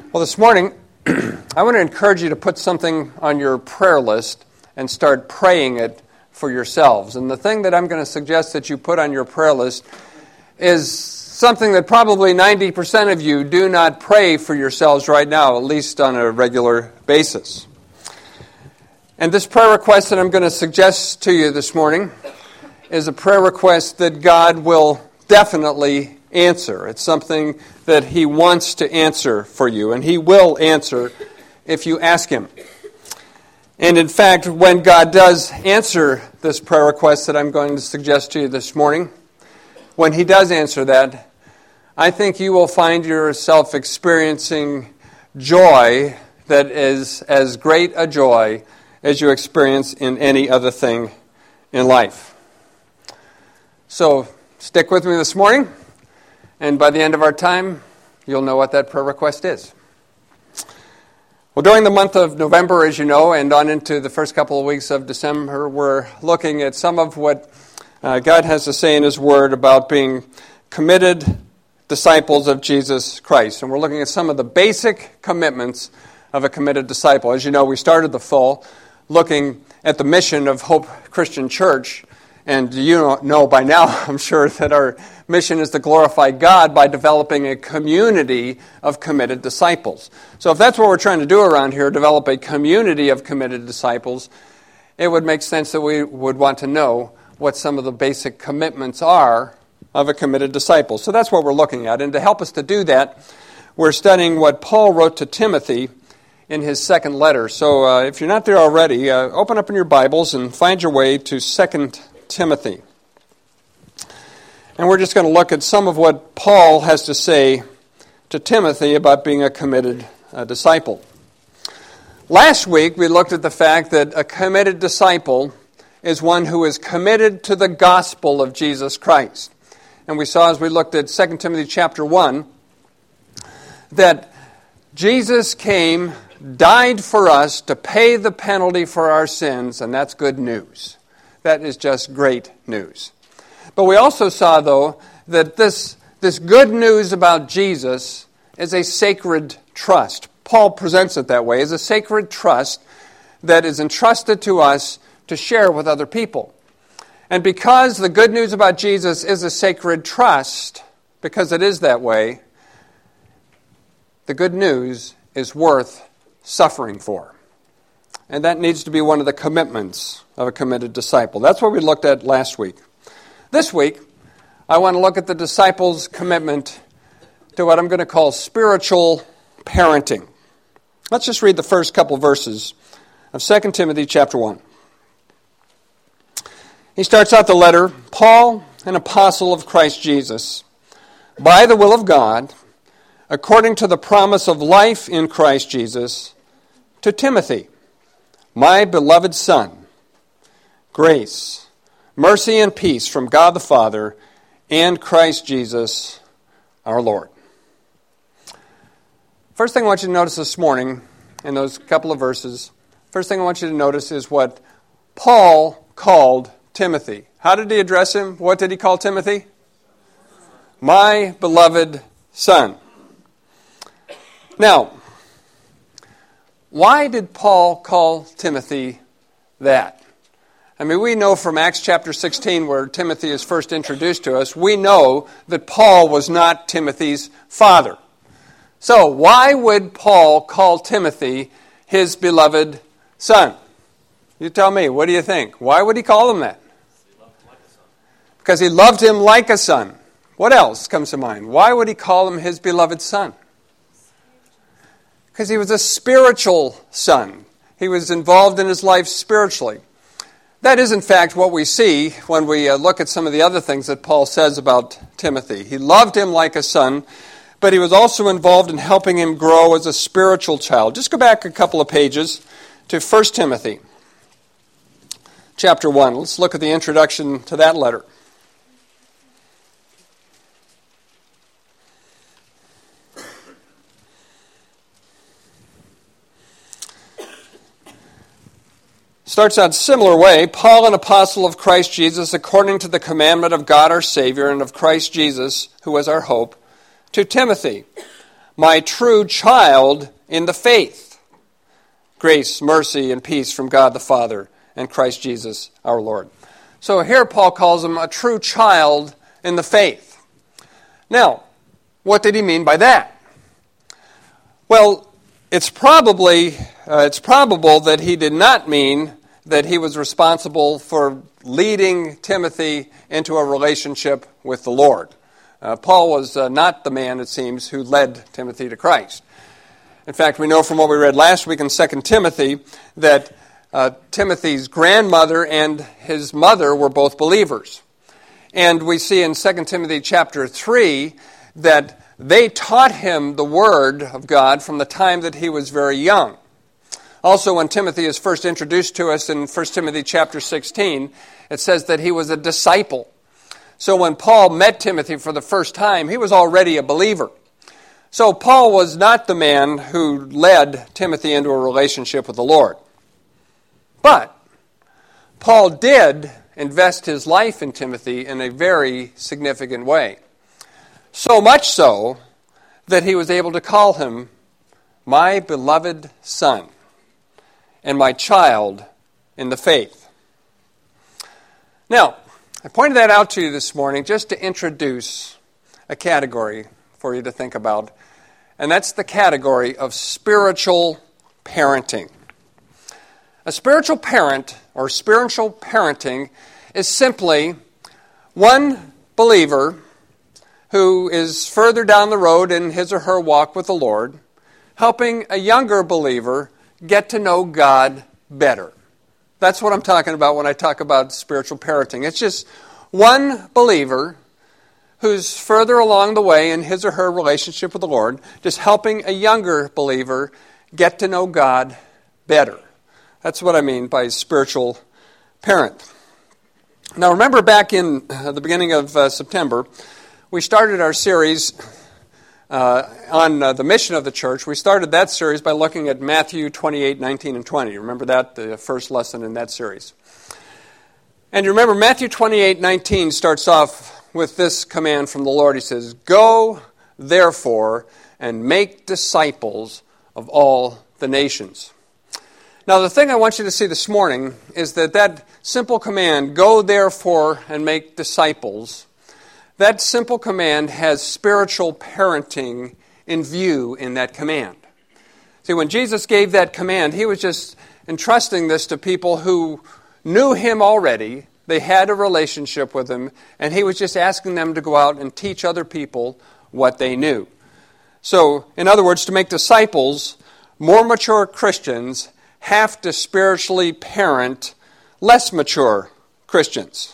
Well, this morning, I want to encourage you to put something on your prayer list and start praying it for yourselves. And the thing that I'm going to suggest that you put on your prayer list is something that probably 90% of you do not pray for yourselves right now, at least on a regular basis. And this prayer request that I'm going to suggest to you this morning is a prayer request that God will definitely answer. It's something that He wants to answer for you, and He will answer if you ask Him. And in fact, when God does answer this prayer request that I'm going to suggest to you this morning, when He does answer that, I think you will find yourself experiencing joy that is as great a joy as you experience in any other thing in life. So, stick with me this morning, and by the end of our time, you'll know what that prayer request is. Well, during the month of November, as you know, and on into the first couple of weeks of December, we're looking at some of what God has to say in His Word about being committed disciples of Jesus Christ. And we're looking at some of the basic commitments of a committed disciple. As you know, we started the fall looking at the mission of Hope Christian Church. And you know by now, I'm sure, that our mission is to glorify God by developing a community of committed disciples. So if that's what we're trying to do around here, develop a community of committed disciples, it would make sense that we would want to know what some of the basic commitments are of a committed disciple. So that's what we're looking at. And to help us to do that, we're studying what Paul wrote to Timothy in his second letter. So if you're not there already, open up in your Bibles and find your way to 2 Timothy. And we're just going to look at some of what Paul has to say to Timothy about being a committed disciple. Last week, we looked at the fact that a committed disciple is one who is committed to the gospel of Jesus Christ. And we saw as we looked at 2 Timothy chapter 1 that Jesus came, died for us to pay the penalty for our sins, and that's good news. That is just great news. But we also saw, though, that this good news about Jesus is a sacred trust. Paul presents it that way, as a sacred trust that is entrusted to us to share with other people. And because the good news about Jesus is a sacred trust, because it is that way, the good news is worth suffering for. And that needs to be one of the commitments of a committed disciple. That's what we looked at last week. This week, I want to look at the disciples' commitment to what I'm going to call spiritual parenting. Let's just read the first couple verses of 2 Timothy chapter 1. He starts out the letter, Paul, an apostle of Christ Jesus, by the will of God, according to the promise of life in Christ Jesus, to Timothy, my beloved son, grace, mercy, and peace from God the Father and Christ Jesus our Lord. First thing I want you to notice this morning in those couple of verses, first thing I want you to notice is what Paul called Timothy. How did he address him? What did he call Timothy? My beloved son. Now, why did Paul call Timothy that? I mean, we know from Acts chapter 16, where Timothy is first introduced to us, we know that Paul was not Timothy's father. So, why would Paul call Timothy his beloved son? You tell me, what do you think? Why would he call him that? Because he loved him like a son. What else comes to mind? Why would he call him his beloved son? Because he was a spiritual son. He was involved in his life spiritually. That is, in fact, what we see when we look at some of the other things that Paul says about Timothy. He loved him like a son, but he was also involved in helping him grow as a spiritual child. Just go back a couple of pages to 1 Timothy chapter 1. Let's look at the introduction to that letter. Starts out a similar way. Paul, an apostle of Christ Jesus, according to the commandment of God our Savior and of Christ Jesus, who is our hope, to Timothy, my true child in the faith. Grace, mercy, and peace from God the Father and Christ Jesus our Lord. So here Paul calls him a true child in the faith. Now, what did he mean by that? Well, it's probable that he did not mean that he was responsible for leading Timothy into a relationship with the Lord. Paul was not the man, it seems, who led Timothy to Christ. In fact, we know from what we read last week in 2 Timothy that Timothy's grandmother and his mother were both believers. And we see in 2 Timothy chapter 3 that they taught him the Word of God from the time that he was very young. Also, when Timothy is first introduced to us in 1 Timothy chapter 16, it says that he was a disciple. So when Paul met Timothy for the first time, he was already a believer. So Paul was not the man who led Timothy into a relationship with the Lord. But Paul did invest his life in Timothy in a very significant way. So much so that he was able to call him my beloved son and my child in the faith. Now, I pointed that out to you this morning just to introduce a category for you to think about, and that's the category of spiritual parenting. A spiritual parent, or spiritual parenting, is simply one believer who is further down the road in his or her walk with the Lord, helping a younger believer get to know God better. That's what I'm talking about when I talk about spiritual parenting. It's just one believer who's further along the way in his or her relationship with the Lord, just helping a younger believer get to know God better. That's what I mean by spiritual parent. Now remember back in the beginning of September, we started our series on the mission of the church. We started that series by looking at Matthew 28, 19, and 20. Remember that, the first lesson in that series. And you remember Matthew 28, 19 starts off with this command from the Lord. He says, "Go, therefore, and make disciples of all the nations." Now, the thing I want you to see this morning is that simple command, "Go, therefore, and make disciples," that simple command has spiritual parenting in view in that command. See, when Jesus gave that command, he was just entrusting this to people who knew him already. They had a relationship with him, and he was just asking them to go out and teach other people what they knew. So, in other words, to make disciples, more mature Christians have to spiritually parent less mature Christians.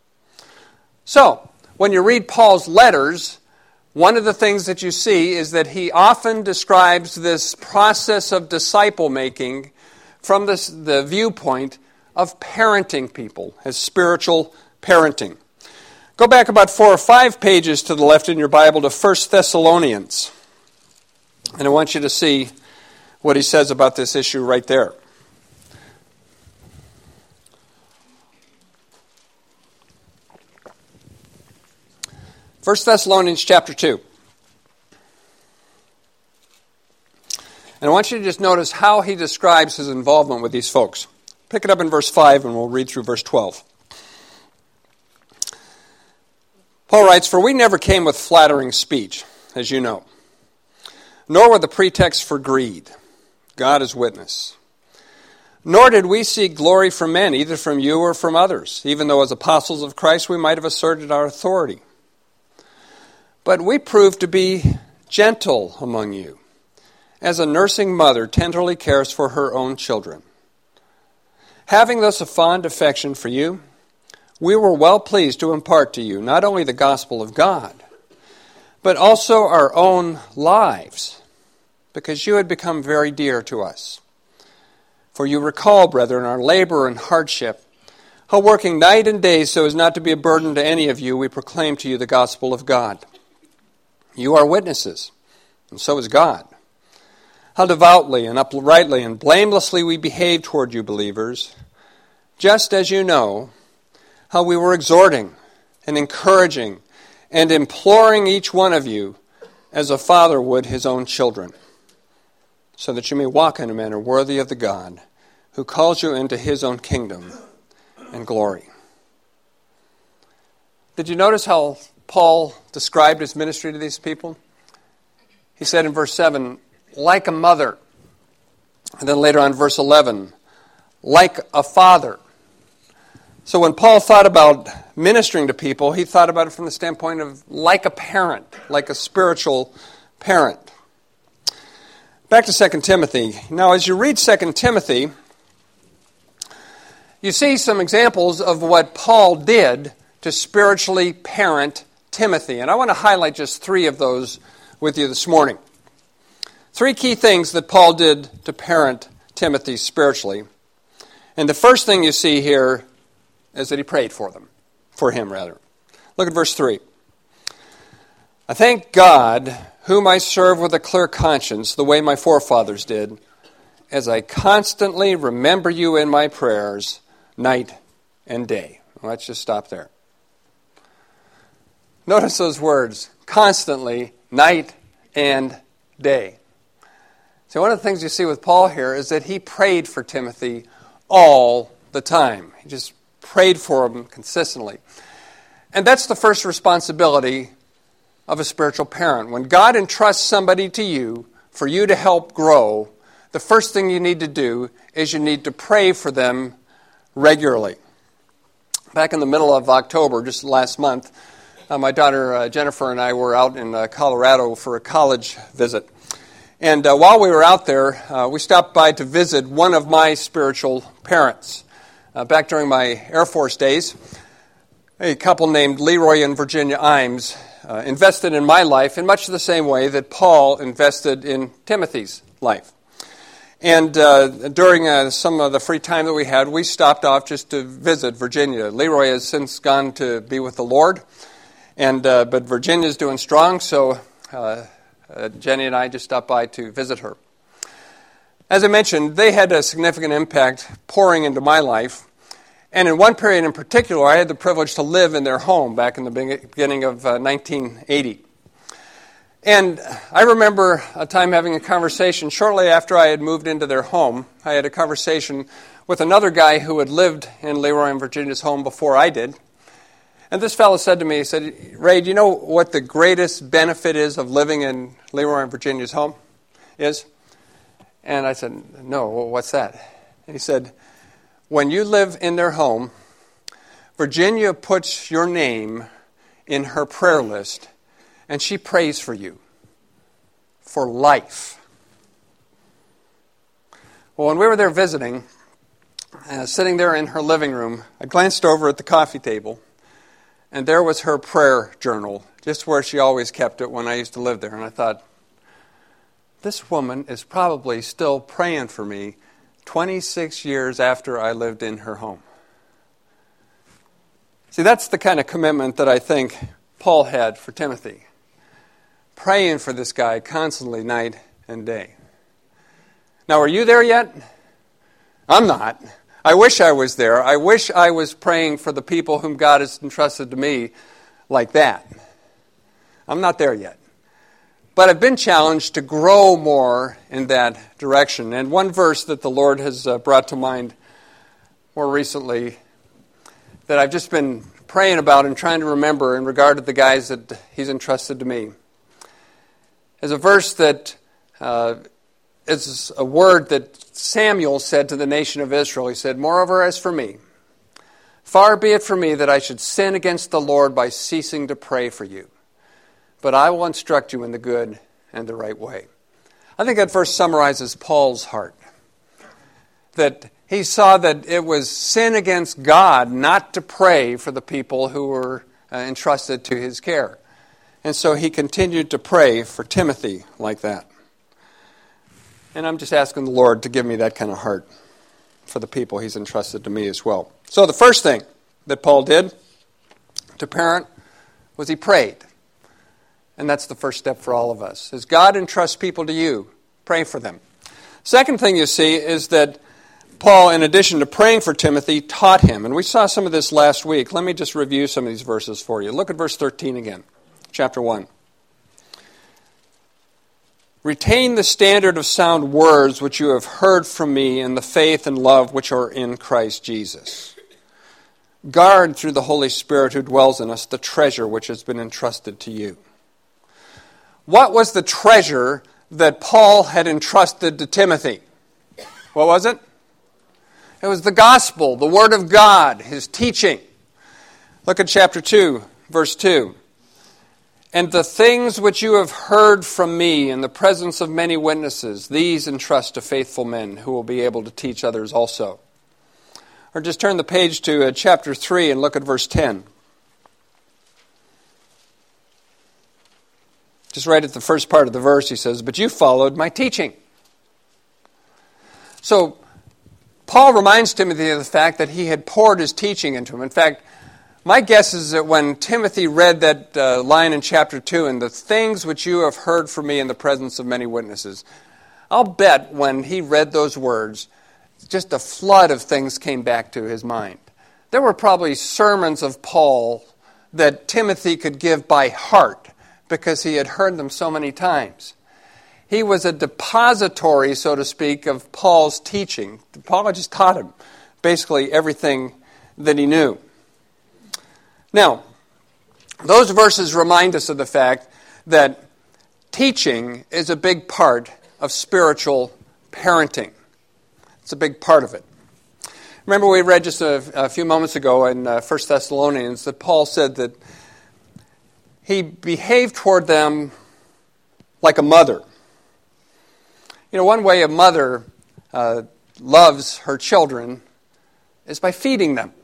So, when you read Paul's letters, one of the things that you see is that he often describes this process of disciple making from the viewpoint of parenting people, as spiritual parenting. Go back about 4 or 5 pages to the left in your Bible to 1 Thessalonians. And I want you to see what he says about this issue right there. 1 Thessalonians chapter 2. And I want you to just notice how he describes his involvement with these folks. Pick it up in verse 5 and we'll read through verse 12. Paul writes, "For we never came with flattering speech, as you know, nor with a pretext for greed. God is witness. Nor did we seek glory from men, either from you or from others, even though as apostles of Christ we might have asserted our authority. But we proved to be gentle among you, as a nursing mother tenderly cares for her own children. Having thus a fond affection for you, we were well pleased to impart to you not only the gospel of God, but also our own lives, because you had become very dear to us. For you recall, brethren, our labor and hardship, how working night and day so as not to be a burden to any of you, we proclaim to you the gospel of God. You are witnesses, and so is God. How devoutly and uprightly and blamelessly we behave toward you believers, just as you know how we were exhorting and encouraging and imploring each one of you as a father would his own children, so that you may walk in a manner worthy of the God who calls you into his own kingdom and glory. Did you notice how Paul described his ministry to these people? He said in verse 7, like a mother. And then later on, verse 11, like a father. So when Paul thought about ministering to people, he thought about it from the standpoint of like a parent, like a spiritual parent. Back to 2 Timothy. Now, as you read 2 Timothy, you see some examples of what Paul did to spiritually parent Timothy. And I want to highlight just 3 of those with you this morning. 3 key things that Paul did to parent Timothy spiritually. And the first thing you see here is that he prayed for him. Look at verse 3. I thank God, whom I serve with a clear conscience, the way my forefathers did, as I constantly remember you in my prayers, night and day. Well, let's just stop there. Notice those words, constantly, night and day. So one of the things you see with Paul here is that he prayed for Timothy all the time. He just prayed for him consistently. And that's the first responsibility of a spiritual parent. When God entrusts somebody to you for you to help grow, the first thing you need to do is you need to pray for them regularly. Back in the middle of October, just last month, my daughter Jennifer and I were out in Colorado for a college visit. And while we were out there, we stopped by to visit one of my spiritual parents. Back during my Air Force days, a couple named Leroy and Virginia Imes invested in my life in much the same way that Paul invested in Timothy's life. And during some of the free time that we had, we stopped off just to visit Virginia. Leroy has since gone to be with the Lord, but Virginia's doing strong, so Jenny and I just stopped by to visit her. As I mentioned, they had a significant impact pouring into my life. And in one period in particular, I had the privilege to live in their home back in the beginning of 1980. And I remember a time having a conversation shortly after I had moved into their home. I had a conversation with another guy who had lived in Leroy and Virginia's home before I did. And this fellow said to me, he said, Ray, do you know what the greatest benefit is of living in Leroy and Virginia's home is? And I said, no, what's that? And he said, when you live in their home, Virginia puts your name in her prayer list, and she prays for you for life. Well, when we were there visiting, sitting there in her living room, I glanced over at the coffee table, and there was her prayer journal, just where she always kept it when I used to live there. And I thought, this woman is probably still praying for me 26 years after I lived in her home. See, that's the kind of commitment that I think Paul had for Timothy. Praying for this guy constantly, night and day. Now, are you there yet? I'm not. I wish I was there. I wish I was praying for the people whom God has entrusted to me like that. I'm not there yet. But I've been challenged to grow more in that direction. And one verse that the Lord has brought to mind more recently that I've just been praying about and trying to remember in regard to the guys that He's entrusted to me is a verse that is a word that Samuel said to the nation of Israel. He said, moreover, as for me, far be it from me that I should sin against the Lord by ceasing to pray for you. But I will instruct you in the good and the right way. I think that verse summarizes Paul's heart. That he saw that it was sin against God not to pray for the people who were entrusted to his care. And so he continued to pray for Timothy like that. And I'm just asking the Lord to give me that kind of heart for the people He's entrusted to me as well. So the first thing that Paul did to parent was he prayed. And that's the first step for all of us. As God entrusts people to you, pray for them. Second thing you see is that Paul, in addition to praying for Timothy, taught him. And we saw some of this last week. Let me just review some of these verses for you. Look at verse 13 again, chapter 1. Retain the standard of sound words which you have heard from me in the faith and love which are in Christ Jesus. Guard through the Holy Spirit who dwells in us the treasure which has been entrusted to you. What was the treasure that Paul had entrusted to Timothy? What was it? It was the gospel, the Word of God, his teaching. Look at chapter 2, verse 2. And the things which you have heard from me in the presence of many witnesses, these entrust to faithful men who will be able to teach others also. Or just turn the page to chapter 3 and look at verse 10. Just right at the first part of the verse, he says, but you followed my teaching. So, Paul reminds Timothy of the fact that he had poured his teaching into him. In fact, my guess is that when Timothy read that line in chapter 2, and the things which you have heard from me in the presence of many witnesses, I'll bet when he read those words, just a flood of things came back to his mind. There were probably sermons of Paul that Timothy could give by heart because he had heard them so many times. He was a depository, so to speak, of Paul's teaching. Paul just taught him basically everything that he knew. Now, those verses remind us of the fact that teaching is a big part of spiritual parenting. It's a big part of it. Remember we read just a few moments ago in 1 Thessalonians that Paul said that he behaved toward them like a mother. You know, one way a mother loves her children is by feeding them.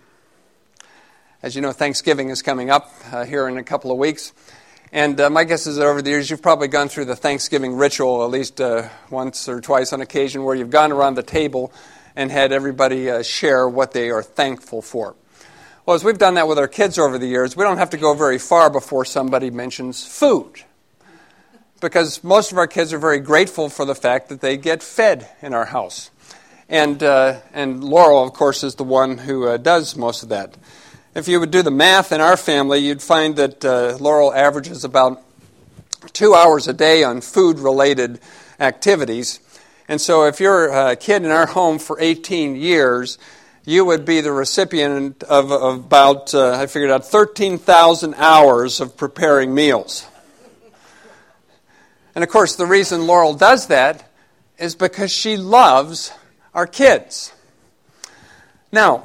As you know, Thanksgiving is coming up here in a couple of weeks. And my guess is that over the years you've probably gone through the Thanksgiving ritual at least once or twice on occasion where you've gone around the table and had everybody share what they are thankful for. Well, as we've done that with our kids over the years, we don't have to go very far before somebody mentions food. Because most of our kids are very grateful for the fact that they get fed in our house. And Laurel, of course, is the one who does most of that. If you would do the math in our family, you'd find that Laurel averages about 2 hours a day on food-related activities. And so if you're a kid in our home for 18 years, you would be the recipient of about, I figured out, 13,000 hours of preparing meals. And of course, the reason Laurel does that is because she loves our kids. Now,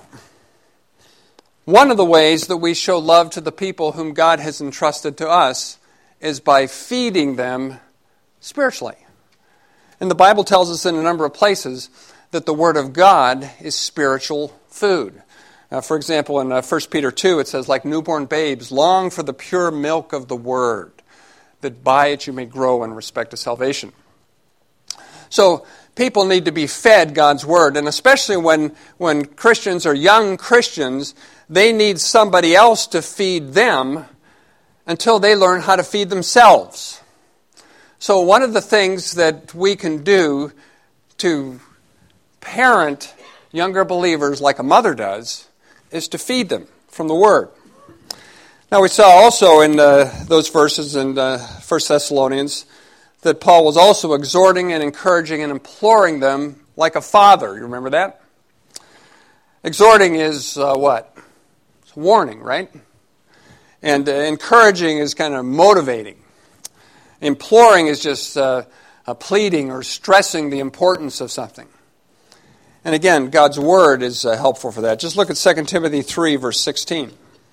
one of the ways that we show love to the people whom God has entrusted to us is by feeding them spiritually. And the Bible tells us in a number of places that the Word of God is spiritual food. For example, in 1 Peter 2, it says, like newborn babes, long for the pure milk of the Word, that by it you may grow in respect to salvation. So people need to be fed God's Word, and especially when Christians are young Christians, they need somebody else to feed them until they learn how to feed themselves. So one of the things that we can do to parent younger believers like a mother does is to feed them from the Word. Now we saw also in those verses in 1 Thessalonians that Paul was also exhorting and encouraging and imploring them like a father. You remember that? Exhorting is what? It's warning, right? And encouraging is kind of motivating. Imploring is just pleading or stressing the importance of something. And again, God's Word is helpful for that. Just look at 2 Timothy 3, verse 16.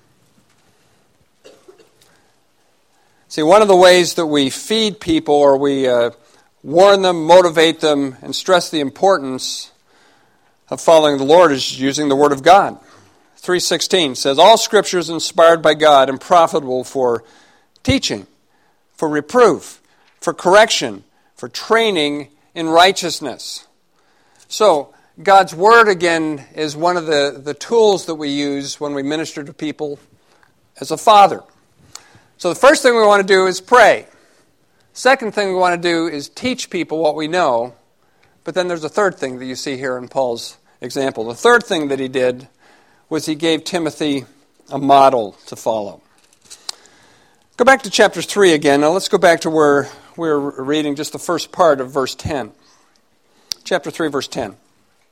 See, one of the ways that we feed people or we warn them, motivate them, and stress the importance of following the Lord is using the Word of God. 3:16 says, all Scripture is inspired by God and profitable for teaching, for reproof, for correction, for training in righteousness. So, God's Word, again, is one of the tools that we use when we minister to people as a father. So the first thing we want to do is pray. Second thing we want to do is teach people what we know. But then there's a third thing that you see here in Paul's example. The third thing that he did was he gave Timothy a model to follow. Go back to chapter 3 again. Now let's go back to where we're reading just the first part of verse 10. Chapter 3, verse 10. It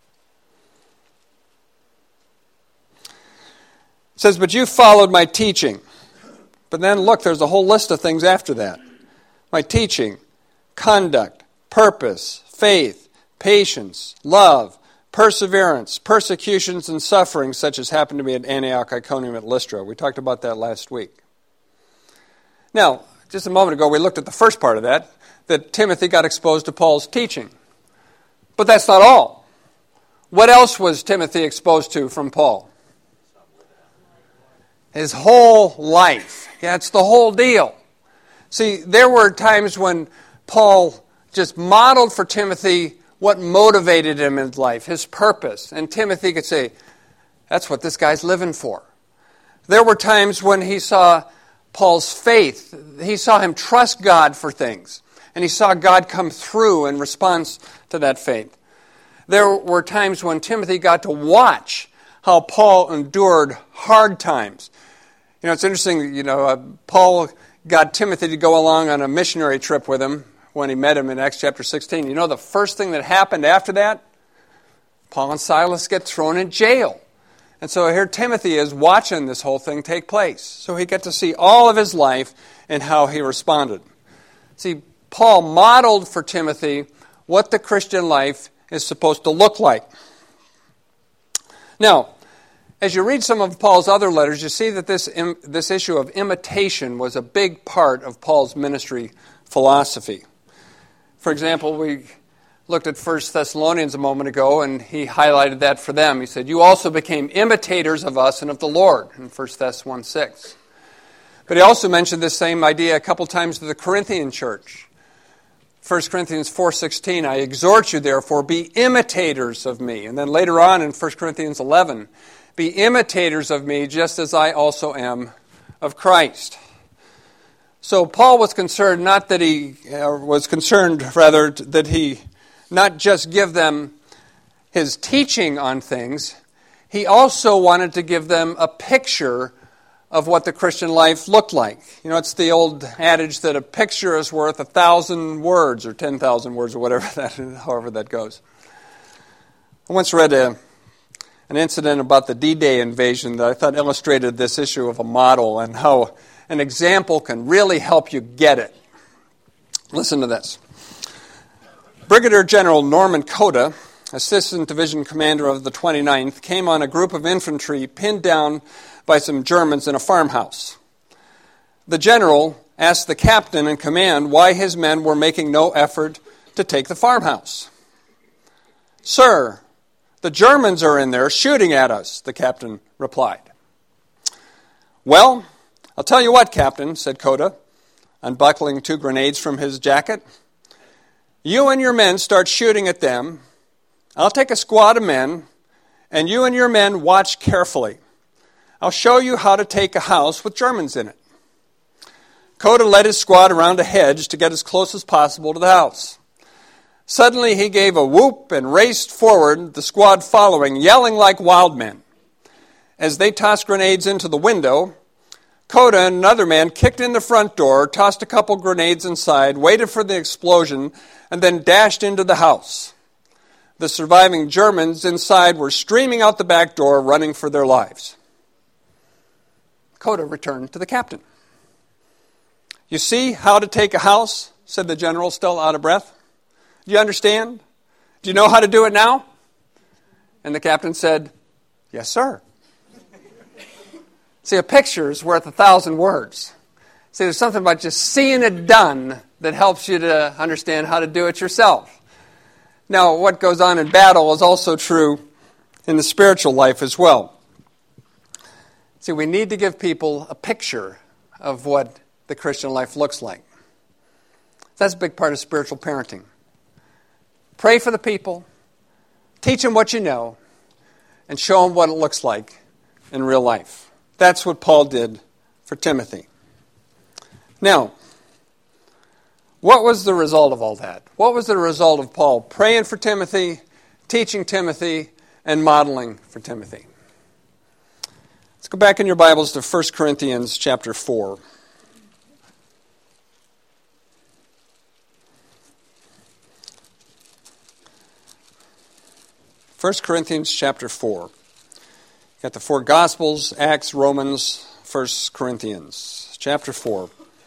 says, "But you followed my teaching." But then look, there's a whole list of things after that. My teaching, conduct, purpose, faith, patience, love, perseverance, persecutions, and sufferings, such as happened to me at Antioch, Iconium, at Lystra. We talked about that last week. Now, just a moment ago, we looked at the first part of that Timothy got exposed to Paul's teaching. But that's not all. What else was Timothy exposed to from Paul? His whole life. Yeah, it's the whole deal. See, there were times when Paul just modeled for Timothy what motivated him in life, his purpose. And Timothy could say, that's what this guy's living for. There were times when he saw Paul's faith. He saw him trust God for things. And he saw God come through in response to that faith. There were times when Timothy got to watch how Paul endured hard times. You know, it's interesting, Paul got Timothy to go along on a missionary trip with him when he met him in Acts chapter 16. You know the first thing that happened after that? Paul and Silas get thrown in jail. And so here Timothy is watching this whole thing take place. So he got to see all of his life and how he responded. See, Paul modeled for Timothy what the Christian life is supposed to look like. Now, as you read some of Paul's other letters, you see that this issue of imitation was a big part of Paul's ministry philosophy. For example, we looked at 1 Thessalonians a moment ago, and he highlighted that for them. He said, "You also became imitators of us and of the Lord," in 1 Thess 1:6. But he also mentioned this same idea a couple times to the Corinthian church. 1 Corinthians 4:16, "I exhort you, therefore, be imitators of me." And then later on in 1 Corinthians 11, "Be imitators of me, just as I also am of Christ." So Paul was concerned that he not just give them his teaching on things, he also wanted to give them a picture of what the Christian life looked like. You know, it's the old adage that a picture is worth 1,000 words or 10,000 words or however that goes. I once read an incident about the D-Day invasion that I thought illustrated this issue of a model and how an example can really help you get it. Listen to this. Brigadier General Norman Cota, Assistant Division Commander of the 29th, came on a group of infantry pinned down by some Germans in a farmhouse. The general asked the captain in command why his men were making no effort to take the farmhouse. "Sir, the Germans are in there shooting at us," the captain replied. "Well, I'll tell you what, Captain," said Cota, unbuckling 2 grenades from his jacket. "You and your men start shooting at them. I'll take a squad of men, and you and your men watch carefully. I'll show you how to take a house with Germans in it." Cota led his squad around a hedge to get as close as possible to the house. Suddenly he gave a whoop and raced forward, the squad following, yelling like wild men. As they tossed grenades into the window, Cota and another man kicked in the front door, tossed a couple grenades inside, waited for the explosion, and then dashed into the house. The surviving Germans inside were streaming out the back door, running for their lives. Cota returned to the captain. "You see how to take a house?" said the general, still out of breath. "Do you understand? Do you know how to do it now?" And the captain said, "Yes, sir." See, a picture is worth 1,000 words. See, there's something about just seeing it done that helps you to understand how to do it yourself. Now, what goes on in battle is also true in the spiritual life as well. See, we need to give people a picture of what the Christian life looks like. That's a big part of spiritual parenting. Pray for the people, teach them what you know, and show them what it looks like in real life. That's what Paul did for Timothy. Now, what was the result of all that? What was the result of Paul praying for Timothy, teaching Timothy, and modeling for Timothy? Let's go back in your Bibles to 1 Corinthians chapter 4. 1 Corinthians chapter 4. Got the four Gospels, Acts, Romans, 1 Corinthians chapter 4.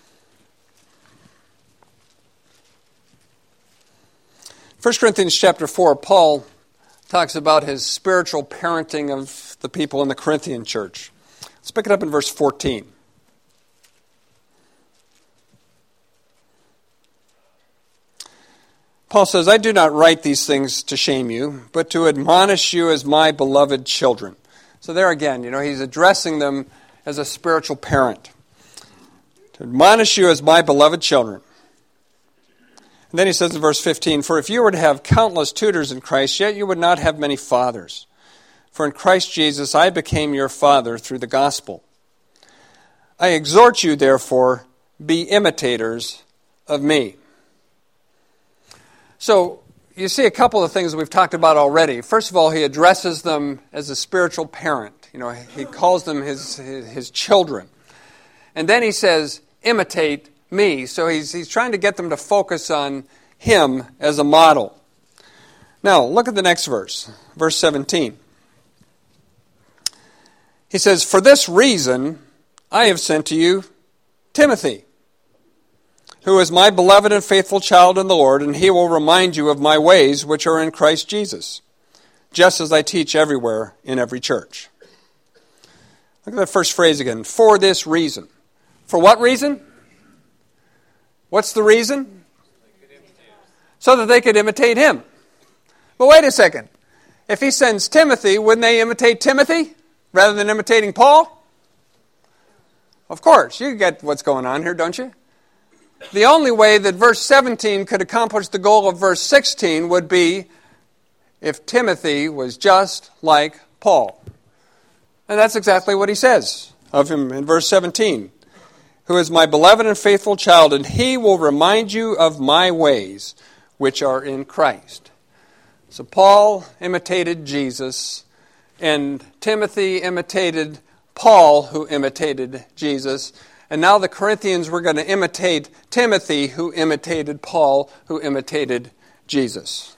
First Corinthians chapter 4, Paul talks about his spiritual parenting of the people in the Corinthian church. Let's pick it up in verse 14. Paul says, I do not write these things to shame you, but to admonish you as my beloved children. So there again, he's addressing them as a spiritual parent. To admonish you as my beloved children. And then he says in verse 15, for if you were to have countless tutors in Christ, yet you would not have many fathers. For in Christ Jesus I became your father through the gospel. I exhort you, therefore, be imitators of me. So, you see a couple of things we've talked about already. First of all, he addresses them as a spiritual parent. He calls them his children. And then he says, imitate me. So he's trying to get them to focus on him as a model. Now, look at the next verse, verse 17. He says, for this reason I have sent to you Timothy, who is my beloved and faithful child in the Lord, and he will remind you of my ways which are in Christ Jesus, just as I teach everywhere in every church. Look at that first phrase again. For this reason. For what reason? What's the reason? So that they could imitate him. But wait a second. If he sends Timothy, wouldn't they imitate Timothy rather than imitating Paul? Of course. You get what's going on here, don't you? The only way that verse 17 could accomplish the goal of verse 16 would be if Timothy was just like Paul. And that's exactly what he says of him in verse 17. Who is my beloved and faithful child, and he will remind you of my ways, which are in Christ. So Paul imitated Jesus, and Timothy imitated Paul, who imitated Jesus. And now the Corinthians were going to imitate Timothy, who imitated Paul, who imitated Jesus.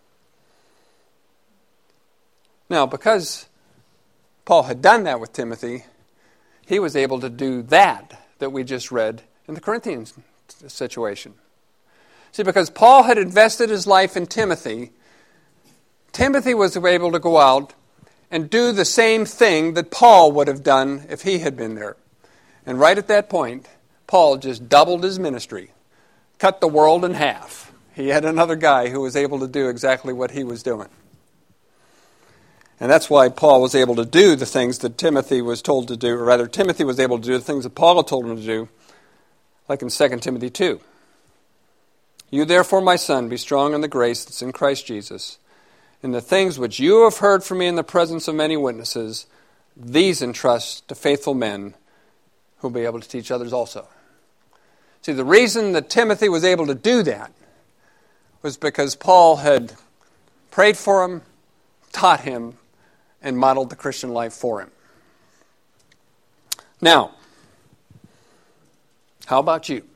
Now, because Paul had done that with Timothy, he was able to do that we just read in the Corinthians situation. See, because Paul had invested his life in Timothy, Timothy was able to go out and do the same thing that Paul would have done if he had been there. And right at that point, Paul just doubled his ministry, cut the world in half. He had another guy who was able to do exactly what he was doing. And that's why Paul was able to do the things that Timothy was told to do, or rather, Timothy was able to do the things that Paul had told him to do, like in 2 Timothy 2. You therefore, my son, be strong in the grace that's in Christ Jesus. In the things which you have heard from me in the presence of many witnesses, these entrust to faithful men who will be able to teach others also. See, the reason that Timothy was able to do that was because Paul had prayed for him, taught him, and modeled the Christian life for him. Now, how about you?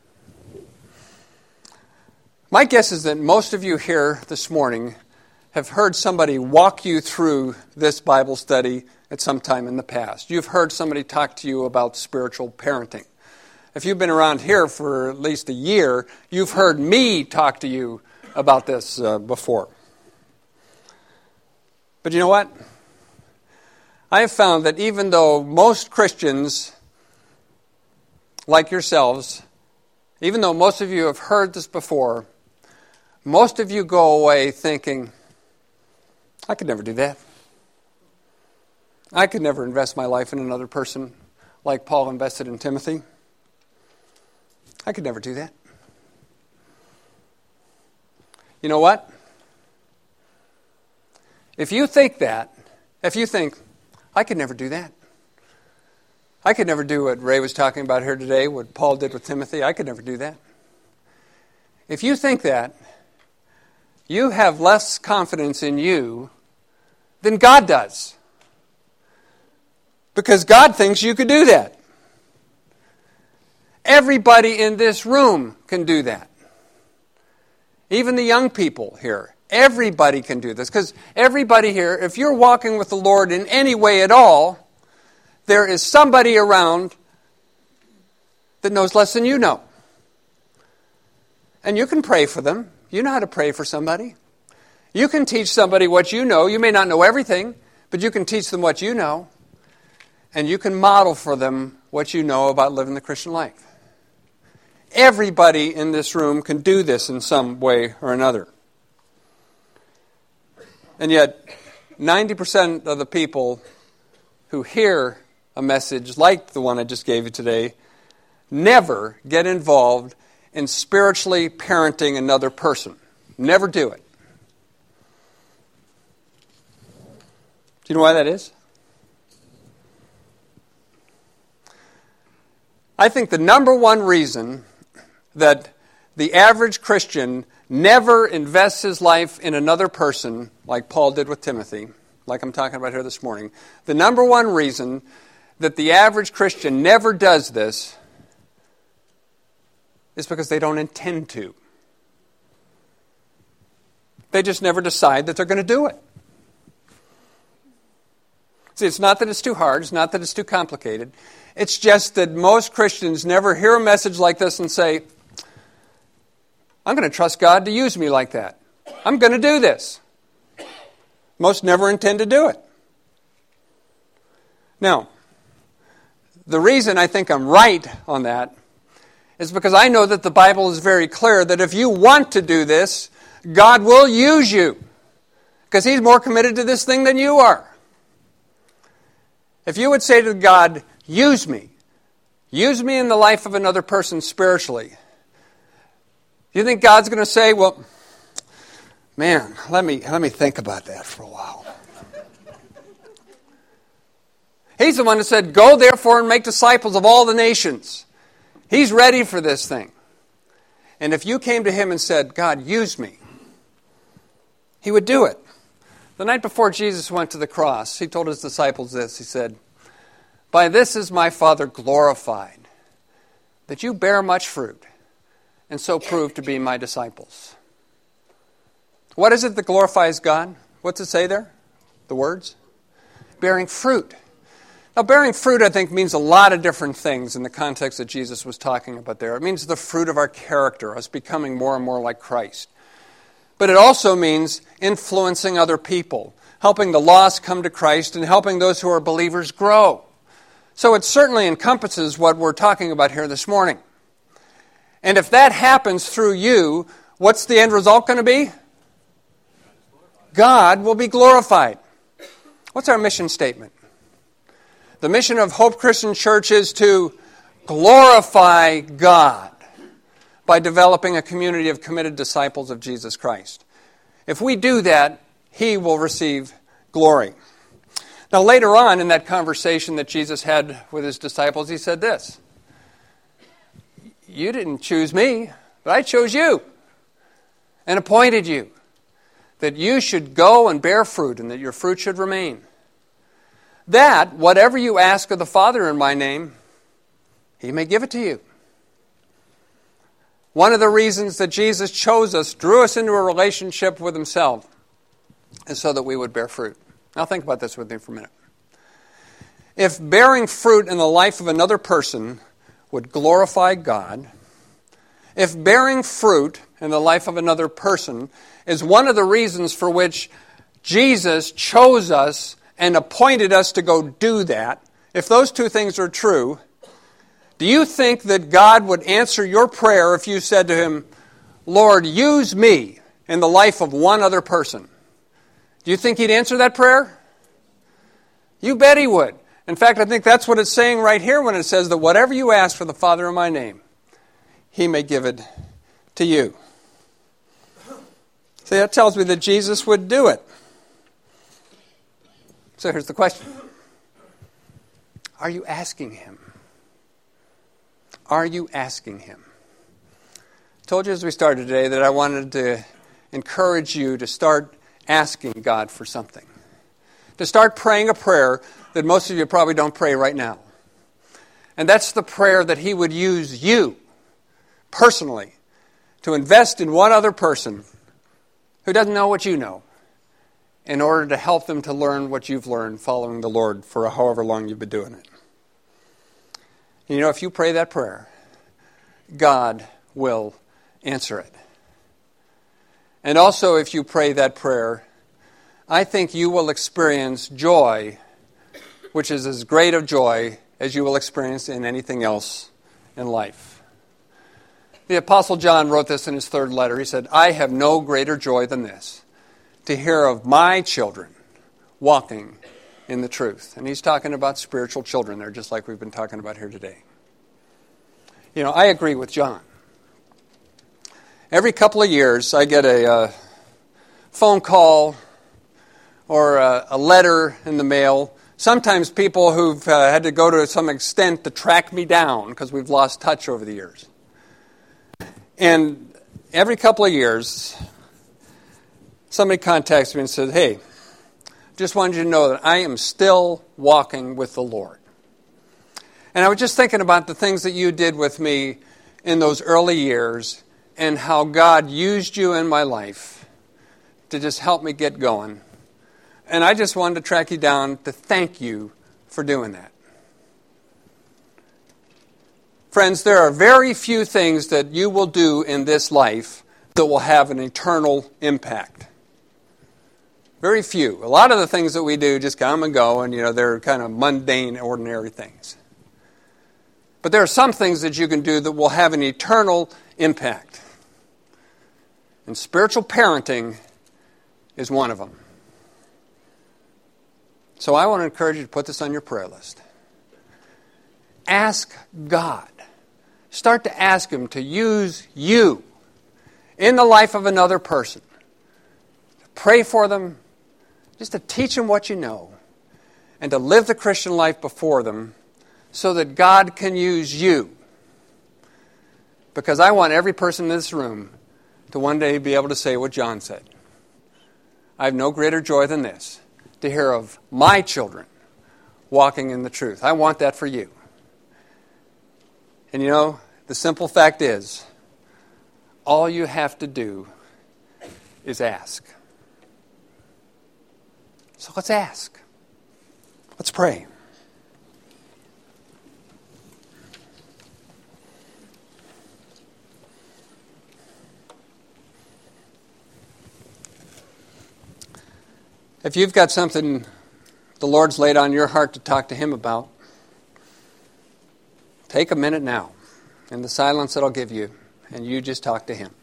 My guess is that most of you here this morning have heard somebody walk you through this Bible study at some time in the past. You've heard somebody talk to you about spiritual parenting. If you've been around here for at least a year, you've heard me talk to you about this before. But you know what? I have found that even though most Christians, like yourselves, even though most of you have heard this before, most of you go away thinking, I could never do that. I could never invest my life in another person like Paul invested in Timothy. I could never do that. You know what? If you think, I could never do that. I could never do what Ray was talking about here today, what Paul did with Timothy. I could never do that. If you think that, you have less confidence in you than God does. Because God thinks you could do that. Everybody in this room can do that. Even the young people here. Everybody can do this, because everybody here, if you're walking with the Lord in any way at all, there is somebody around that knows less than you know. And you can pray for them. You know how to pray for somebody. You can teach somebody what you know. You may not know everything, but you can teach them what you know. And you can model for them what you know about living the Christian life. Everybody in this room can do this in some way or another. And yet, 90% of the people who hear a message like the one I just gave you today never get involved in spiritually parenting another person. Never do it. Do you know why that is? I think the number one reason that the average Christian never invests his life in another person, like Paul did with Timothy, like I'm talking about here this morning, the number one reason that the average Christian never does this is because they don't intend to. They just never decide that they're going to do it. See, it's not that it's too hard. It's not that it's too complicated. It's just that most Christians never hear a message like this and say, I'm going to trust God to use me like that. I'm going to do this. Most never intend to do it. Now, the reason I think I'm right on that is because I know that the Bible is very clear that if you want to do this, God will use you, because He's more committed to this thing than you are. If you would say to God, use me in the life of another person spiritually, do you think God's going to say, well, man, let me think about that for a while? He's the one who said, go therefore and make disciples of all the nations. He's ready for this thing. And if you came to Him and said, God, use me, He would do it. The night before Jesus went to the cross, He told His disciples this. He said, by this is my Father glorified, that you bear much fruit, and so prove to be my disciples. What is it that glorifies God? What's it say there? The words? Bearing fruit. Now, bearing fruit, I think, means a lot of different things in the context that Jesus was talking about there. It means the fruit of our character, us becoming more and more like Christ. But it also means influencing other people, helping the lost come to Christ, and helping those who are believers grow. So it certainly encompasses what we're talking about here this morning. And if that happens through you, what's the end result going to be? God will be glorified. What's our mission statement? The mission of Hope Christian Church is to glorify God by developing a community of committed disciples of Jesus Christ. If we do that, He will receive glory. Now, later on in that conversation that Jesus had with His disciples, He said this, you didn't choose me, but I chose you and appointed you, that you should go and bear fruit and that your fruit should remain. That, whatever you ask of the Father in my name, He may give it to you. One of the reasons that Jesus chose us, drew us into a relationship with Himself, is so that we would bear fruit. Now think about this with me for a minute. If bearing fruit in the life of another person would glorify God, if bearing fruit in the life of another person is one of the reasons for which Jesus chose us and appointed us to go do that, if those two things are true, do you think that God would answer your prayer if you said to Him, Lord, use me in the life of one other person? Do you think He'd answer that prayer? You bet He would. In fact, I think that's what it's saying right here when it says that whatever you ask for the Father in my name, He may give it to you. See, that tells me that Jesus would do it. So here's the question. Are you asking Him? Are you asking Him? I told you as we started today that I wanted to encourage you to start asking God for something. To start praying a prayer that most of you probably don't pray right now. And that's the prayer that He would use you personally to invest in one other person who doesn't know what you know, in order to help them to learn what you've learned following the Lord for however long you've been doing it. And you know, if you pray that prayer, God will answer it. And also, if you pray that prayer, I think you will experience joy, which is as great a joy as you will experience in anything else in life. The Apostle John wrote this in his third letter. He said, I have no greater joy than this, to hear of my children walking in the truth. And he's talking about spiritual children there, just like we've been talking about here today. You know, I agree with John. Every couple of years, I get a phone call or a letter in the mail. Sometimes people who've had to go to some extent to track me down because we've lost touch over the years. And every couple of years, somebody contacts me and says, hey, just wanted you to know that I am still walking with the Lord. And I was just thinking about the things that you did with me in those early years and how God used you in my life to just help me get going. And I just wanted to track you down to thank you for doing that. Friends, there are very few things that you will do in this life that will have an eternal impact. Very few. A lot of the things that we do just come and go, and they're kind of mundane, ordinary things. But there are some things that you can do that will have an eternal impact. And spiritual parenting is one of them. So I want to encourage you to put this on your prayer list. Ask God. Start to ask Him to use you in the life of another person. Pray for them, just to teach them what you know, and to live the Christian life before them so that God can use you. Because I want every person in this room to one day be able to say what John said. I have no greater joy than this, to hear of my children walking in the truth. I want that for you. And the simple fact is, all you have to do is ask. So let's ask. Let's pray. If you've got something the Lord's laid on your heart to talk to Him about, take a minute now, in the silence that I'll give you, and you just talk to Him.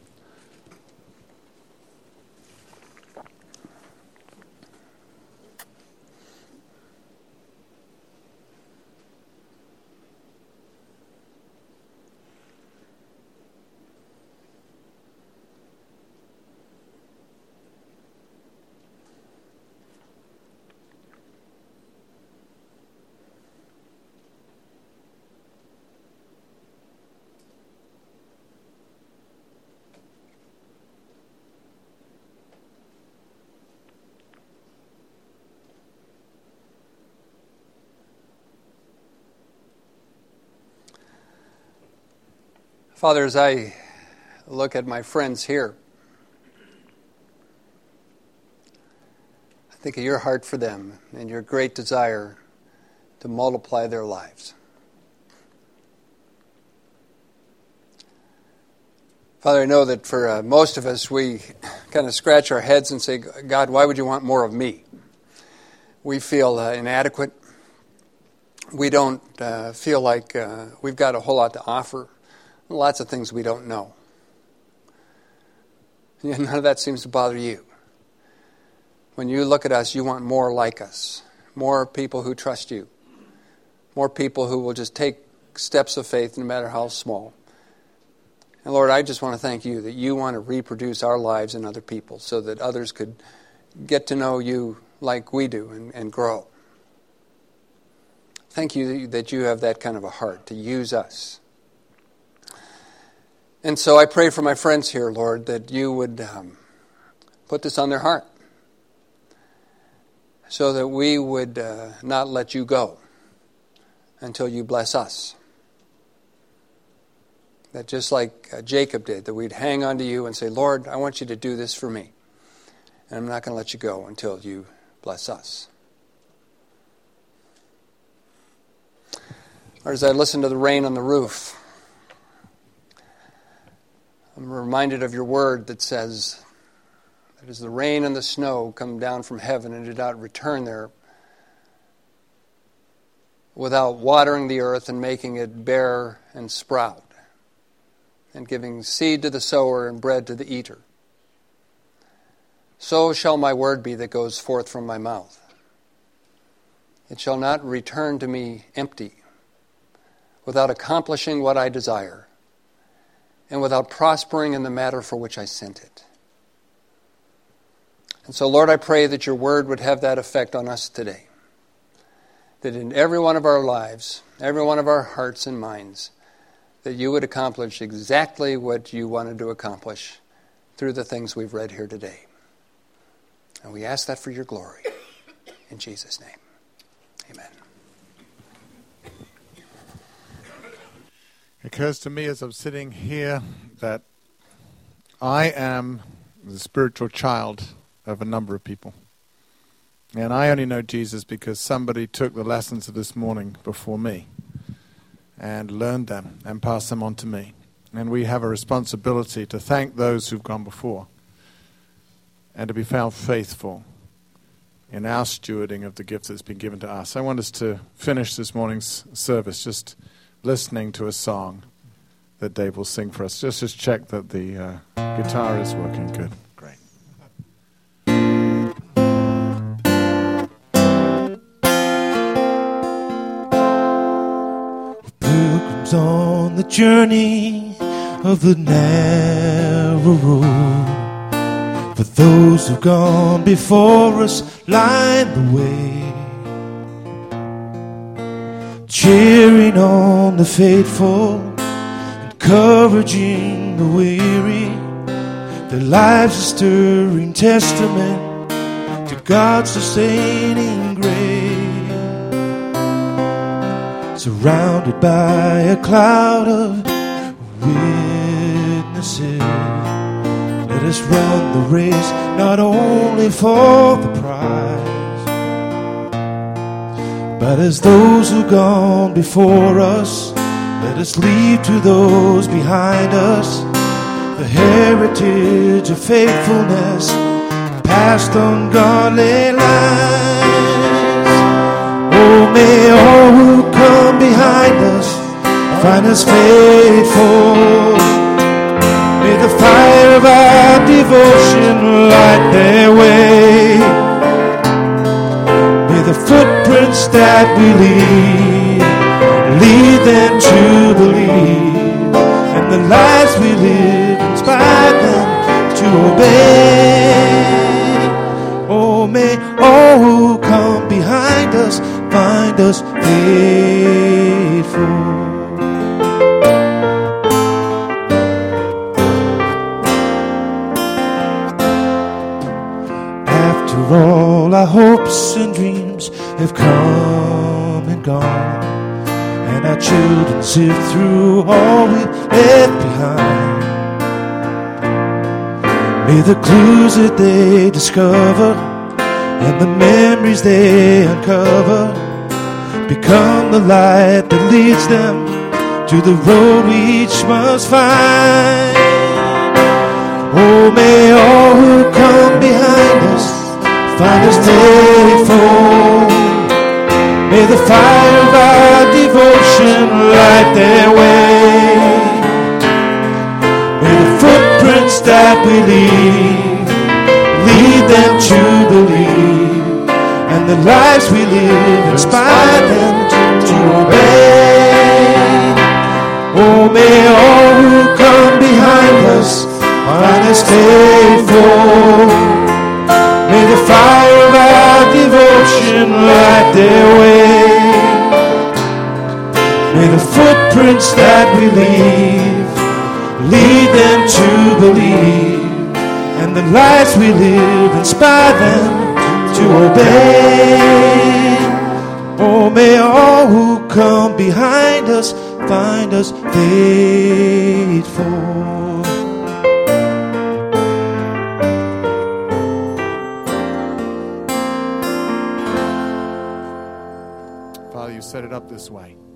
Father, as I look at my friends here, I think of your heart for them and your great desire to multiply their lives. Father, I know that for most of us, we kind of scratch our heads and say, God, why would you want more of me? We feel inadequate. We don't feel like we've got a whole lot to offer. Lots of things we don't know. And none of that seems to bother you. When you look at us, you want more like us. More people who trust you. More people who will just take steps of faith no matter how small. And Lord, I just want to thank you that you want to reproduce our lives in other people so that others could get to know you like we do and grow. Thank you that you have that kind of a heart to use us. And so I pray for my friends here, Lord, that you would put this on their heart so that we would not let you go until you bless us. That just like Jacob did, that we'd hang on to you and say, Lord, I want you to do this for me. And I'm not going to let you go until you bless us. Or as I listen to the rain on the roof, I'm reminded of your word that says that as the rain and the snow come down from heaven and do not return there without watering the earth and making it bear and sprout, and giving seed to the sower and bread to the eater, so shall my word be that goes forth from my mouth. It shall not return to me empty, without accomplishing what I desire, and without prospering in the matter for which I sent it. And so, Lord, I pray that your word would have that effect on us today. That in every one of our lives, every one of our hearts and minds, that you would accomplish exactly what you wanted to accomplish through the things we've read here today. And we ask that for your glory. In Jesus' name, amen. It occurs to me as I'm sitting here that I am the spiritual child of a number of people. And I only know Jesus because somebody took the lessons of this morning before me and learned them and passed them on to me. And we have a responsibility to thank those who've gone before and to be found faithful in our stewarding of the gift that's been given to us. I want us to finish this morning's service just listening to a song that Dave will sing for us. Just check that the guitar is working good. Great. Pilgrims on the journey of the narrow road, for those who've gone before us line the way, cheering on the faithful, encouraging the weary. Their lives a stirring testament to God's sustaining grace. Surrounded by a cloud of witnesses, let us run the race not only for the prize, but as those who've gone before us, let us leave to those behind us the heritage of faithfulness passed on godly lines. Oh, may all who come behind us find us faithful. May the fire of our devotion light their way. May the footprints that we lead them to believe, and the lives we live inspire them to obey. Oh, may all who come behind us find us faithful. After all our hopes and dreams have come and gone, and our children sift through all we left behind, may the clues that they discover and the memories they uncover become the light that leads them to the road we each must find. Oh, may all who come behind us find us faithful. May the fire of our devotion light their way. May the footprints that we lead them to believe, and the lives we live inspire them to obey. Oh, may all who come behind us find us faithful. May the fire of our devotion light their way. May the footprints that we lead them to believe, and the lives we live inspire them to obey. Oh, may all who come behind us find us faithful. Father, you set it up this way.